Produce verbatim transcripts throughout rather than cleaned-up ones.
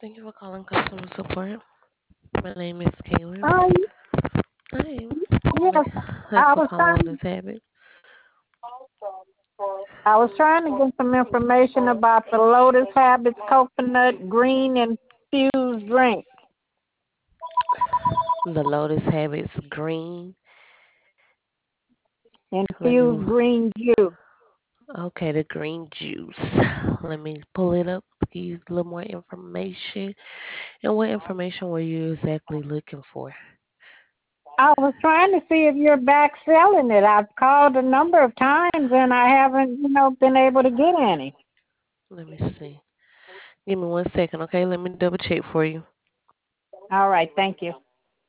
Thank you for calling customer support. My name is Kaylin. Um, Hi. What yes, have I for was calling trying. this habit? I was trying to get some information about the Lotus Habits coconut green infused drink. The Lotus Habits green. Let me. Infused green juice. Okay, the green juice. Let me pull it up. Give you a little more information. And what information were you exactly looking for? I was trying to see if you're back selling it. I've called a number of times and I haven't, you know, been able to get any. Let me see. Give me one second, okay? Let me double check for you. All right, thank you.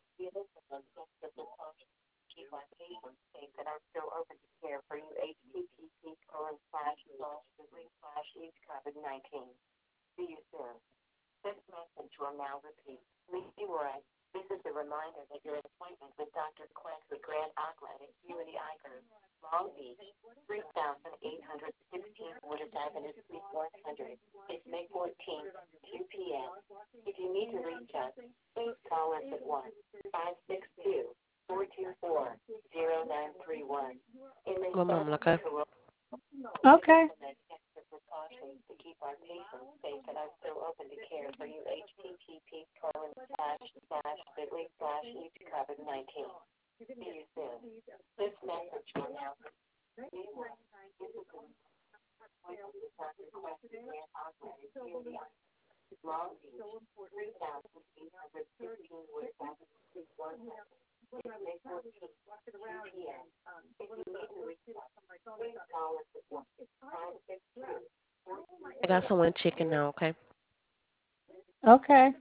One moment, okay? Okay. I got someone checking now, okay? Okay.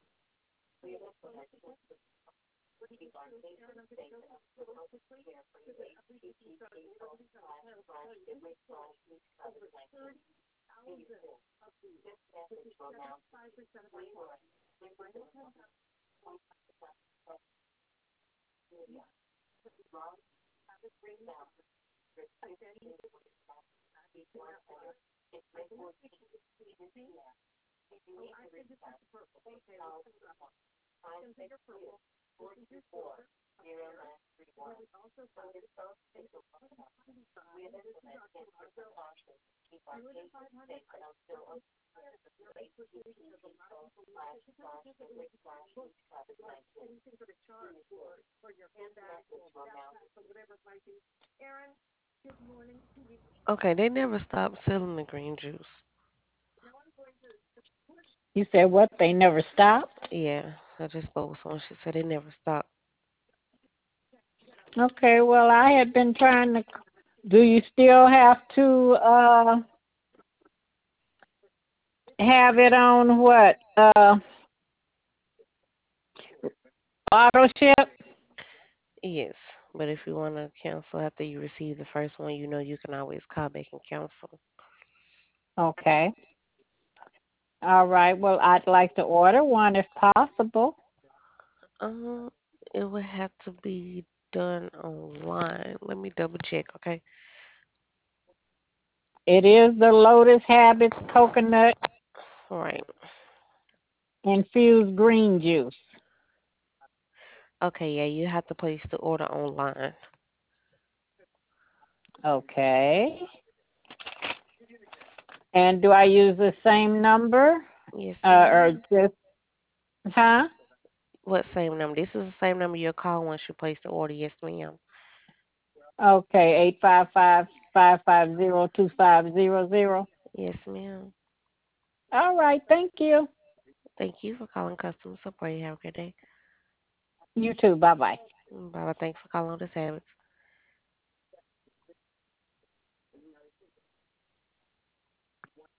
Okay, they never stopped selling the green juice. You said what? They never stopped? Yeah, I just spoke with someone. She said they never stopped. Okay, well, I had been trying to. Do you still have to uh have it on what? Uh, auto ship? Yes, but if you want to cancel after you receive the first one, you know you can always call back and cancel. Okay. All right. Well, I'd like to order one if possible. Um, it would have to be done online. Let me double check, okay? It is the Lotus Habits coconut All right. infused green juice. Okay, yeah, you have to place the order online. Okay. And do I use the same number? Yes, Uh, or ma'am. just, huh? What same number? This is the same number you'll call once you place the order. Yes, ma'am. Okay, eight five five five five zero two five zero zero. Yes, ma'am. All right, thank you. Thank you for calling customer support. You have a good day. You too. Bye bye. Bye bye. Thanks for calling on this habits.